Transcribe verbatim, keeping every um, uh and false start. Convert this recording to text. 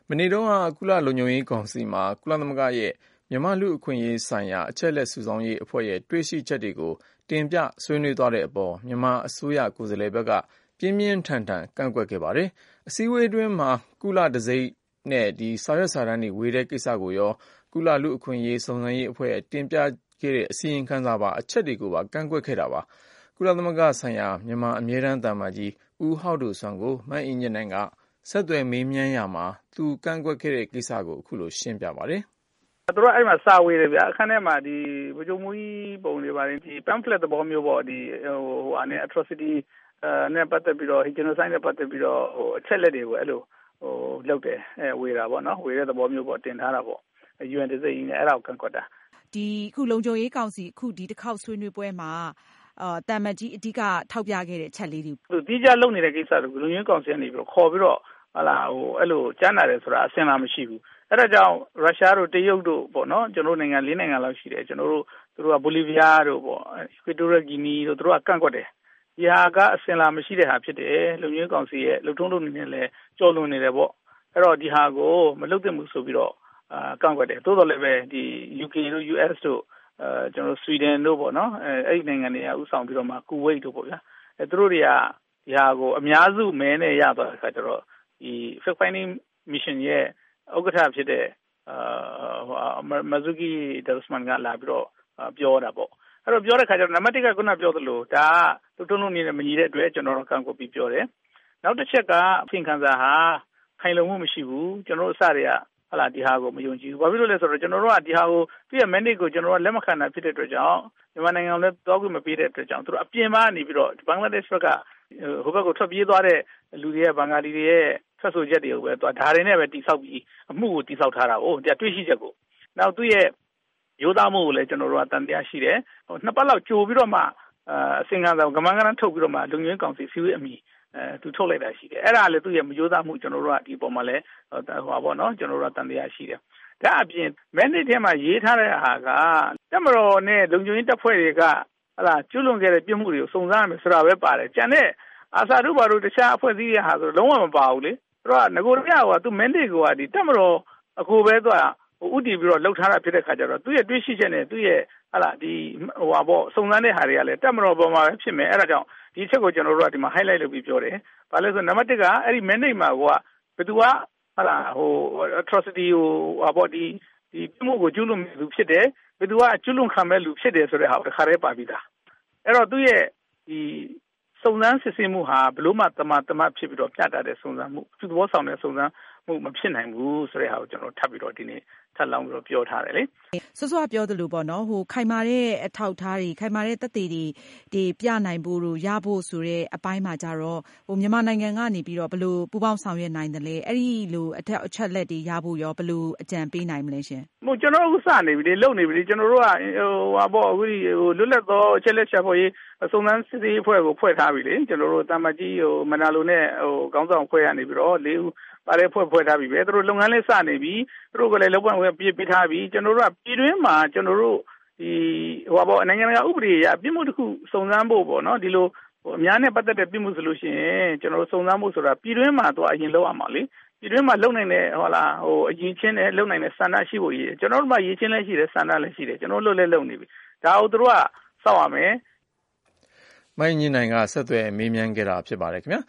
မနေ့တုန်းကကုလလုံခြုံရေးကောင်စီမှာကုလသမဂ္ဂရဲ့မြန်မာလူ့အခွင့်အရေးဆိုင်ရာအချက်အလက်စုဆောင်းရေးအဖွဲ့ရဲ့တွေ့ရှိချက်တွေကိုတင်ပြဆွေးနွေးသွားတဲ့အပေါ်မြန်မာအစိုးရကိုယ်စားလှယ်ဘက်ကပြင်းပြင်းထန်ထန်ကန့်ကွက်ခဲ့ပါတယ်။အစည်းအဝေးအတွင်းမှာကုလတံဆိပ်နဲ့စာရွက်စာတမ်းတွေဝေတဲ့ကိစ္စကိုရောကုလလူ့အခွင့်အရေးစုံစမ်းရေးအဖွဲ့ရဲ့တင်ပြခဲ့တဲ့အစီရင်ခံစာပါအချက်တွေကိုပါကန့်ကွက်ခဲ့တာပါ။ကုလသမဂ္ဂဆိုင်ရာမြန်မာအမြဲတမ်းသံအမတ်ကြီးဦးဟောက်ဒိုဆွမ်းကိုမအင်ကြင်းနိုင်ကဆက်သွယ်မေးမြန်းရာမှာသူကန့်ကွက်ခဲ့တဲ့ကိစ္စကိုအခုလိုရှင်းပြပါတယ်။သူတို့အဲ့မှာစာဝေးတယ်ဗျာအခန်းထဲမှာဒီဗကြုံမူကြီးပုံတွေပါတယ်ဒီ pamphlet သဘောမျိုးပေါ့ဒီဟိုဟိုအနေ atrocity အဲနဲ့ပတ်သက်ပြီးတော့ genocide နဲ့ပတ်သက်ပြီးတော့ဟိုအချက်လက်တွေကိုအဲ့လိုဟိုလောက်တယ်အဲဝေတာပေါ့နော်ဝေတဲ့သဘောမျိုးပေါ့တင်ထားတာပေါ့ ယူအန် တံဆိပ်ကြီးနဲ့အဲ့ဒါကိုကန့်ကွက်တာဒီခုလုံခြုံရေးကောင်စီအခုဒီတစ်ခေါက်ဆွေးနွေးပွဲမှာအာတာမတ်ကြီးအဓိကထောက်ပြခဲ့တဲ့အချက်လေးတွေသူတိကျလုံနေတဲ့ကိစ္စတွေကိုလုံခြုံရေးကောင်စီကနေပြီးတော့ခေါ်ပြီးတော့ဟလာဟိုအဲ့လိုကြားနာတယ်ဆိုတာအစင်လာမရှိဘူးအဲ့ဒါကြောင့်ရုရှားတို့တရုတ်တို့ပေါ့နော်ကျွန်တော်တို့နိုင်ငံလေးနိုင်ငံလောက်ရှိတယ်ကျွန်တော်တို့သူတို့ကဘိုလီဗီးယားတို့ပေါ့အီကွေတိုရီယယ်ဂီနီတို့သူတို့ကကန့်ကွက်တယ်ဒီဟာကအစင်လာမရှိတဲ့ဟာဖြစ်တယ်လုံခြုံရေးကောင်စီရဲ့လုံထုံးလုံနည်းနဲ့လည်းကြော်လွန်နေတယ်ပေါ့အဲ့တော့ဒီဟာကိုမလုပ်သင့်ဘူးဆိုပြီးတော့အာကန့်ကွက်တယ်တိုးတော်လည်းပဲဒီ ယူ ကေ တို့ ယူ အက်စ် တို့အဲကျွန်တော်ဆွီဒင်တို့ပေါ့နော်အဲအဲ့ဒီနိုင်ငံတွေကဥဆောင်ပြီးတော့မှကူဝိတ်တို့ပေါ့ဗျာအဲသူတို့တွေကဒီဟာကိုအများစုမဲနဲ့ရသွားတဲ့အခါကျတော့ဒီ fact finding mission ရဲ့ဥက္ကဋ္ဌဖြစ်တဲ့အာမဇူကီဒါစမန်ကလာပြီးတော့ပြောတာပေါ့အဲ့တော့ပြောတဲ့ခါကျတော့နံပါတ်တစ်ကခုနပြောသလိုဒါကတုံ့တုံ့လုံးနေမညီတဲ့အတွက်ကျွန်တော်တို့ကန့်ကွက်ပြီးပြောတယ်နောက်တစ်ချက်ကအပြင်ခံစာဟာခိုင်လုံမှုမရှိဘူးကျွန်တော်တို့အစတွေကဟလာဒီဟာကိုမယုံကြည်ဘူးဘာဖြစ်လို့လဲဆိုတော့ကျွန်တော်တို့ကဒီဟာကိုသူ့ရဲ့ mandate ကိုကျွန်တော်တို့လက်မခံနိုင်ဖြစ်တဲ့အတွက်ကြောင့်မြန်မာနိုင်ငံလည်းတောက်ခွင့်မပေးတဲ့အတွက်ကြောင့်သူတို့အပြင်မှာနေပြီးတော့ဘင်္ဂလားဒေ့ရှ်ဘက်ကဟိုဘက်ကိုထွက်ပြေးသွားတဲ့လူတွေရဲ့ဘင်္ဂါလီတွေရဲ့ထွက်ဆိုချက်တွေကိုပဲသူကဒါတွေနဲ့ပဲတိဆောက်ပြီးအမှုကိုတိဆောက်ထားတာ哦ဒါတွေ့ရှိချက်ကိုနောက်သူ့ရဲ့ရိုးသားမှုကိုလည်းကျွန်တော်တို့ကတန်တရားရှိတယ်ဟိုနှစ်ပတ်လောက်ကြိုပြီးတော့မှအာအစင်ခံစာကမန်းကန်းထုတ်ပြီးတော့မှလုံငင်းကောင်စီစီဝေးအမိအဲသူထုတ်လိုက်တာရှိတယ်အဲ့ဒါလည်းသူ့ရဲ့မရိုးသားမှုကျွန်တော်တို့ကဒီပုံမှာလည်းဟိုပါပေါ့နော်ကျွန်တော်တို့ကတန်တရားရှိတယ်ဒါအပြင် mandate ထဲမှာရေးထားတဲ့ဟာကတက်မတော်နဲ့လုံခြုံရေးတပ်ဖွဲ့တွေကဟလာကျွလွန်ခဲ့တဲ့ပြစ်မှုတွေကိုစုံစမ်းရမယ်ဆိုတာပဲပါတယ်ကျန်တဲ့အာစာတို့ဘာတို့တခြားအဖွဲ့အစည်းတွေဟာဆိုလုံးဝမပါဘူးလေသူကငကိုရမြကသူ mandate ကိုကဒီတက်မတော်အခုပဲသူကဟိုဥတီပြီးတော့လှုပ်ထားတာဖြစ်တဲ့ခါကျတော့သူ့ရဲ့တွေးရှိချက်နဲ့သူ့ရဲ့ဟလာဒီဟိုပါပေါ့စုံစမ်းတဲ့ဟာတွေကလည်းတက်မတော်ပေါ်မှာပဲဖြစ်မယ်အဲ့ဒါကြောင့်ဒီချက်ကိုကျွန်တော်တို့ကဒီမှာ highlight လုပ်ပြီးပြောတယ်ဘာလဲဆိုနံပါတ်တစ်ကအဲ့ဒီ mandate မှာကဘယ်သူကဟလာဟို atrocity ဟိုဟာပေါ့ဒီဒီပြမှုကိုကျူးလွန်သူဖြစ်တယ်ဘယ်သူကကျူးလွန်ခံမဲ့လူဖြစ်တယ်ဆိုတဲ့ဟာကိုတစ်ခါတည်းပါပြီးသားအဲ့တော့သူ့ရဲ့ဒီစုံစမ်းစစ်ဆေးမှုဟာဘလို့မှတမတမဖြစ်ပြီးတော့ပြတာတဲ့စုံစမ်းမှုသူသဘောဆောင်တဲ့စုံစမ်းမှုမဖြစ်နိုင်ဘူးဆိုတဲ့ဟာကိုကျွန်တော်ထပ်ပြီးတော့ဒီနေ့ထပ်လောင်းပြီးတော့ပြောထားတယ်လေစောစောပြောသလိုပေါ့နော်ဟိုခိုင်မာတဲ့အထောက်ထားတွေခိုင်မာတဲ့သက်သေတွေဒီပြနိုင်ဖို့လို့ရဖို့ဆိုတဲ့အပိုင်းမှာကြတော့ဟိုမြန်မာနိုင်ငံကနေပြီးတော့ဘလို့ပူပေါင်းဆောင်ရွက်နိုင်တယ်လေအဲ့ဒီလိုအထက်အချက်လက်တွေရဖို့ရောဘလို့အကြံပေးနိုင်မလဲရှင်ဟိုကျွန်တော်တို့စနေပြီလေလုံနေပြီကျွန်တော်တို့ကဟိုဟာပေါ့အခုဒီဟိုလွတ်လပ်သောအချက်လက်ချက်ဖို့ရေးစုံစမ်းစစ်ဆေးအဖွဲ့ကိုဖွဲ့ထားပြီလေကျွန်တော်တို့တာမတ်ကြီးဟိုမနာလိုနဲ့ဟိုခေါင်းဆောင်ဖွဲ့ရနေပြီးတော့လေးဦးပါလေဖွဲ့ဖွဲ့ထားပြီပဲသူတို့လုပ်ငန်းလေးစနေပြီသူတို့ကလည်းလုပ်ပွင့်ဝင်ပြပြထားပြီကျွန်တော်တို့ကပြည်တွင်းမှာကျွန်တော်တို့ဒီဟိုပါပေါ့နိုင်ငံတကာဥပဒေအရပြစ်မှုတစ်ခုစုံစမ်းဖို့ပေါ့နော်ဒီလိုဟိုအများနဲ့ပတ်သက်တဲ့ပြစ်မှုဆိုလို့ရှိရင်ကျွန်တော်တို့စုံစမ်းဖို့ဆိုတာပြည်တွင်းမှာတော့အရင်လုပ်ရမှာလေပြည်တွင်းမှာလုပ်နိုင်တဲ့ဟောလာဟိုအရင်ချင်းနဲ့လုပ်နိုင်တဲ့စံနှရှိဖို့ရည်ကျွန်တော်တို့မှာရည်ချင်းလည်းရှိတယ်စံနှလည်းရှိတယ်ကျွန်တော်တို့လည်းလုပ်နေပြီဒါကိုတို့ကစောက်ရမယ်မိုင်းညင်းနိုင်ကဆက်သွယ်မေးမြန်းခဲ့တာဖြစ်ပါတယ်ခင်ဗျာ